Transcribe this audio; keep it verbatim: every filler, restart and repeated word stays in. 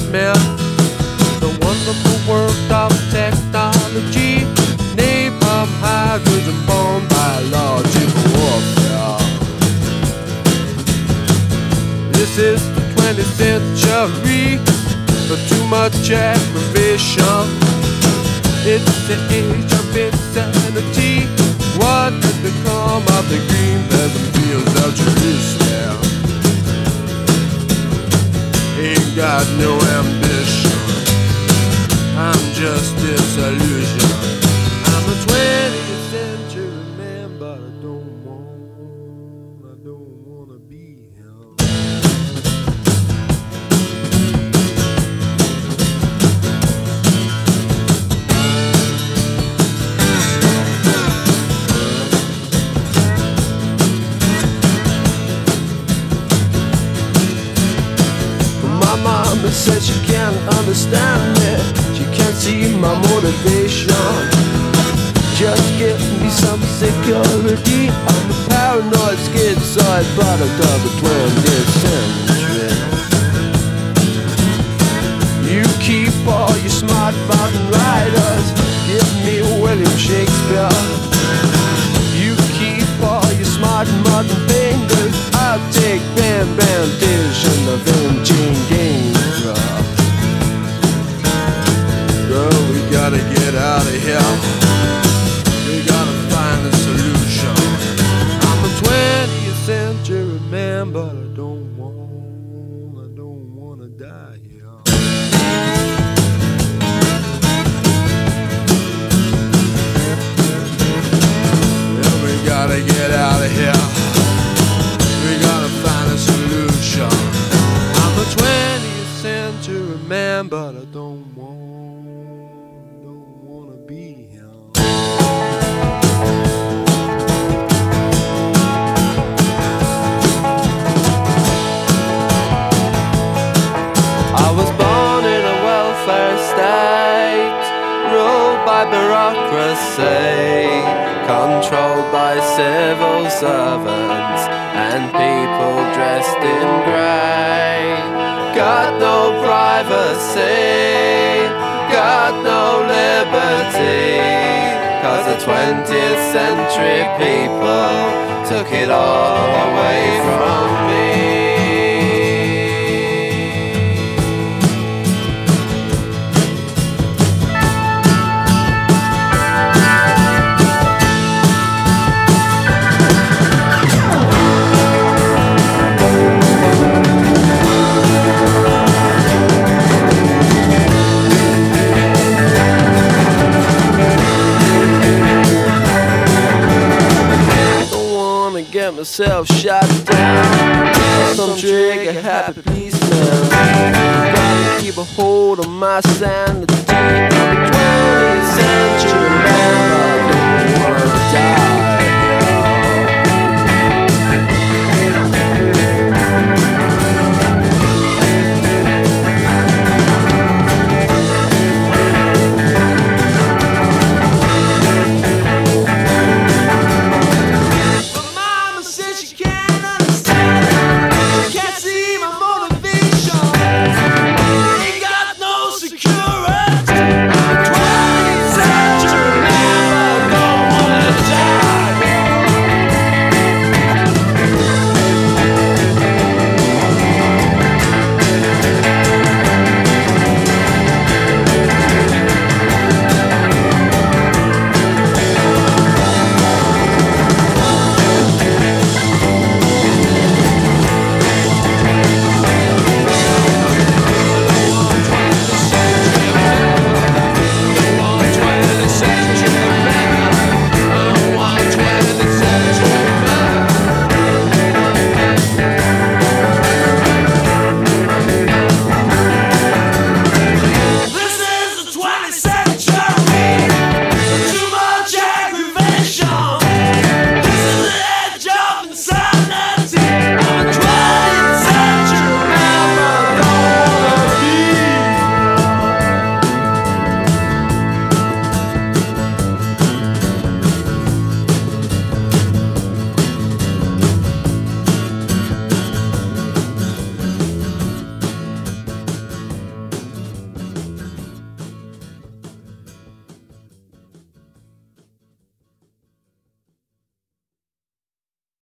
met the wonderful world of technology. Napalm hydrogen bomb biological warfare. This is the twentieth century, but too much aggravation. It's the age of insanity. What has become of the green pleasant fields of Jerusalem? Ain't got no ambition, I'm just disillusioned. I'm a twentieth century man, but I don't want, I don't wanna be him. Mama said she can't understand me, she can't see my motivation. Just give me some security. I'm a paranoid schizoid product of the twentieth century. You keep all your smart mountain riders, give me William Shakespeare. You keep all your smart modern painters, I'll take Bam Bam Dish and the Vinci Gainsborough. Girl, we gotta get out of here. We gotta find a solution. I'm a twentieth century man, but I don't want, I don't wanna die here. Yeah, we gotta get out of here. We gotta find a solution. I'm a twentieth century man, but I don't want, don't wanna be him. I was born in a welfare state, ruled by bureaucracy, controlled by civil servants and people dressed in grey. Got no privacy, got no liberty, 'cause the twentieth century people took it all away from me. Get myself shot down, some trigger happy policeman. Gotta keep a hold on my sanity. I'm the twentieth century.